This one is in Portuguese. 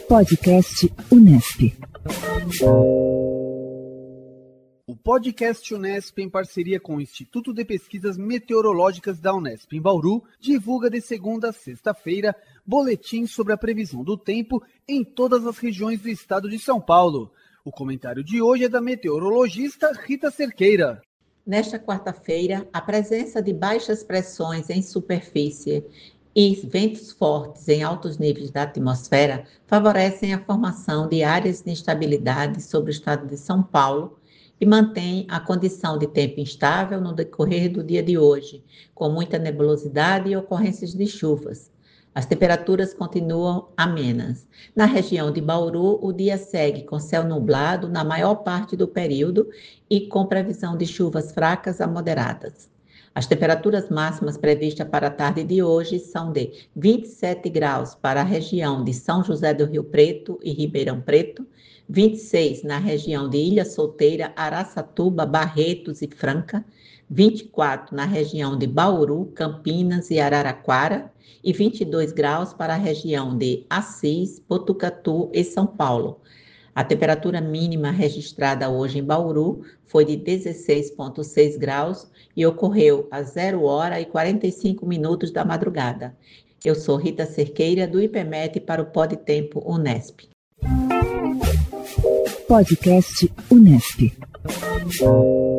Podcast Unesp. O podcast Unesp, em parceria com o Instituto de Pesquisas Meteorológicas da Unesp em Bauru, divulga de segunda a sexta-feira boletins sobre a previsão do tempo em todas as regiões do estado de São Paulo. O comentário de hoje é da meteorologista Rita Cerqueira. Nesta quarta-feira, a presença de baixas pressões em superfície e ventos fortes em altos níveis da atmosfera favorecem a formação de áreas de instabilidade sobre o estado de São Paulo e mantém a condição de tempo instável no decorrer do dia de hoje, com muita nebulosidade e ocorrências de chuvas. As temperaturas continuam amenas. Na região de Bauru, o dia segue com céu nublado na maior parte do período e com previsão de chuvas fracas a moderadas. As temperaturas máximas previstas para a tarde de hoje são de 27 graus para a região de São José do Rio Preto e Ribeirão Preto, 26 na região de Ilha Solteira, Araçatuba, Barretos e Franca, 24 na região de Bauru, Campinas e Araraquara e 22 graus para a região de Assis, Botucatu e São Paulo. A temperatura mínima registrada hoje em Bauru foi de 16,6 graus e ocorreu às 0h45 da madrugada. Eu sou Rita Cerqueira, do IPMET, para o Podtempo Unesp. Podcast Unesp.